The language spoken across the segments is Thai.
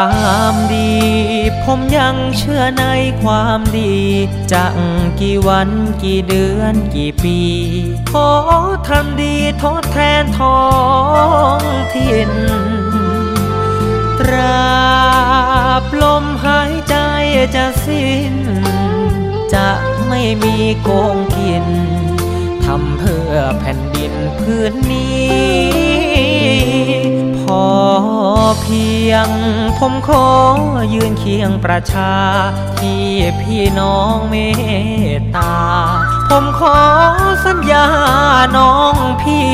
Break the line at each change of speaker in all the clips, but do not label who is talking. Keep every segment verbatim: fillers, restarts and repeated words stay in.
ความดีผมยังเชื่อในความดีจะกี่วันกี่เดือนกี่ปีขอทำดีทดแทนท้องถิ่นตราบลมหายใจจะสิ้นจะไม่มีโกงกินทำเพื่อแผ่นดินพื้นนี้พอเพียงผมขอยืนเคียงประชาที่พี่น้องเมตตาผมขอสัญญาน้องพี่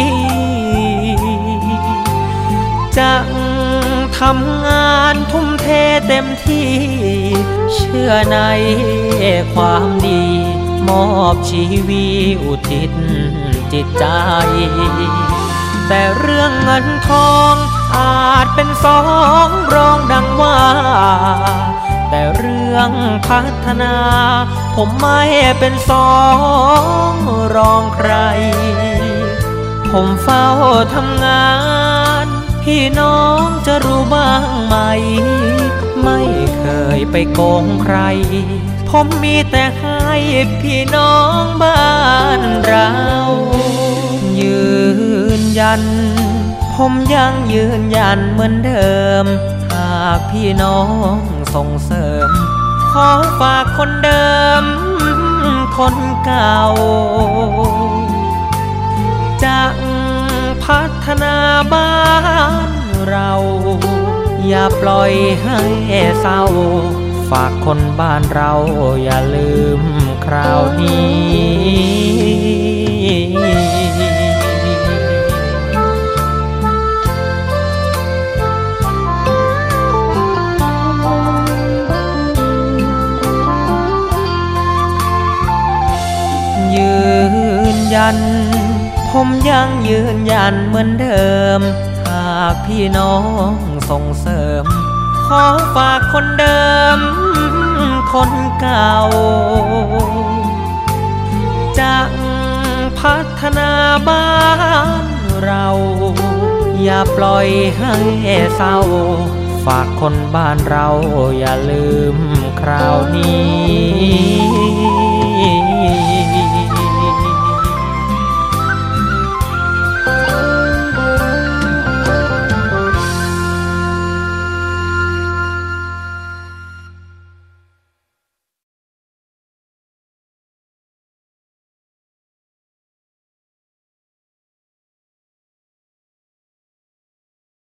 จะทำงานทุ่มเทเต็มที่เชื่อในความดีมอบชีวิตอุทิศจิตใจแต่เรื่องเงินทองอาจเป็นสองรองดังว่าแต่เรื่องพัฒนาผมไม่เป็นสองรองใครผมเฝ้าทำงานพี่น้องจะรู้บ้างไหมไม่เคยไปโกงใครผมมีแต่ให้พี่น้องบ้านเรายืนยันผมยังยืนยันเหมือนเดิมหากพี่น้องส่งเสริมขอฝากคนเดิมคนเก่าจะพัฒนาบ้านเราอย่าปล่อยให้เศร้าฝากคนบ้านเราอย่าลืมคราวนี้ยืนยันผมยังยืนยันเหมือนเดิมหากพี่น้องส่งเสริมขอฝากคนเดิมคนเก่าจะพัฒนาบ้านเราอย่าปล่อยให้เศร้าฝากคนบ้านเราอย่าลืมคราวนี้